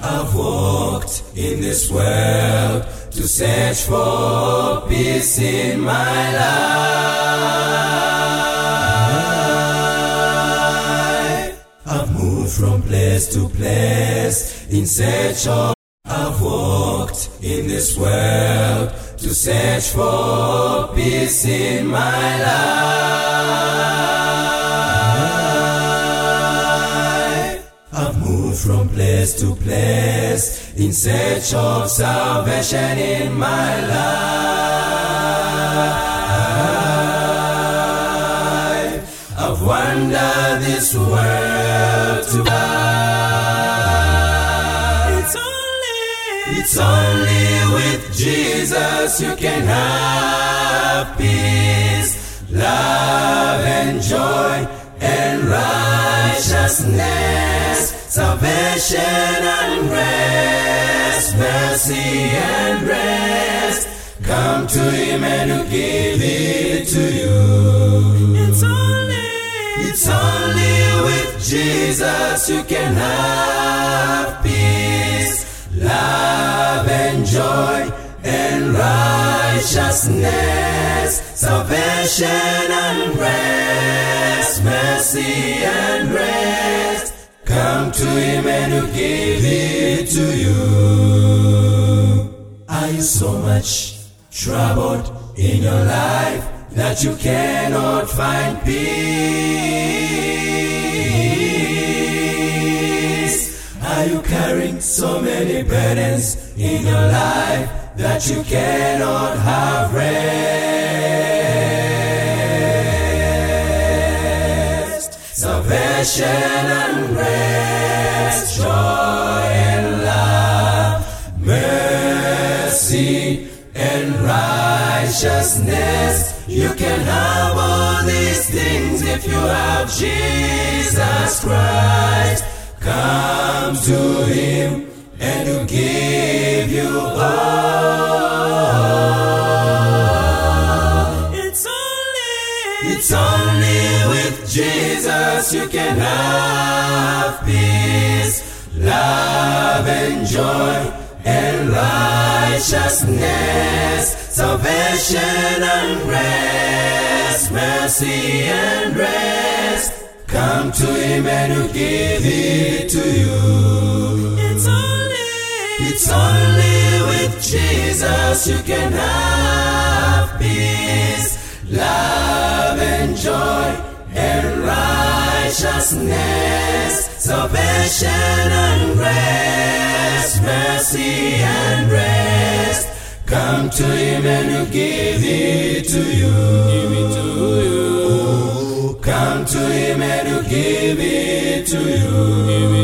I've walked in this world to search for peace in my life. I've moved from place to place in search of. I've walked in this world to search for peace in my life. I've moved from place to place in search of salvation in my life. I've wandered this world to It's only with Jesus you can have peace, love and joy and righteousness, salvation and rest, mercy and rest. Come to Him and He'll give it to you. It's only with Jesus you can have peace, love and joy and righteousness, salvation and rest, mercy and rest. Come to Him and He'll give it to you. Are you so much troubled in your life that you cannot find peace? Are you carrying so many burdens in your life that you cannot have rest? Salvation and rest, joy and love, mercy and righteousness. You can have all these things if you have Jesus Christ. Come to Him and He'll give you all. It's only with Jesus you can have peace, love and joy and righteousness, salvation and rest, mercy and rest. Come to Him and He'll give it to you. It's only with Jesus you can have peace, love and joy and righteousness, salvation and rest, mercy and rest. Come to Him and He'll give it to you. Come to Him and He'll give it to you.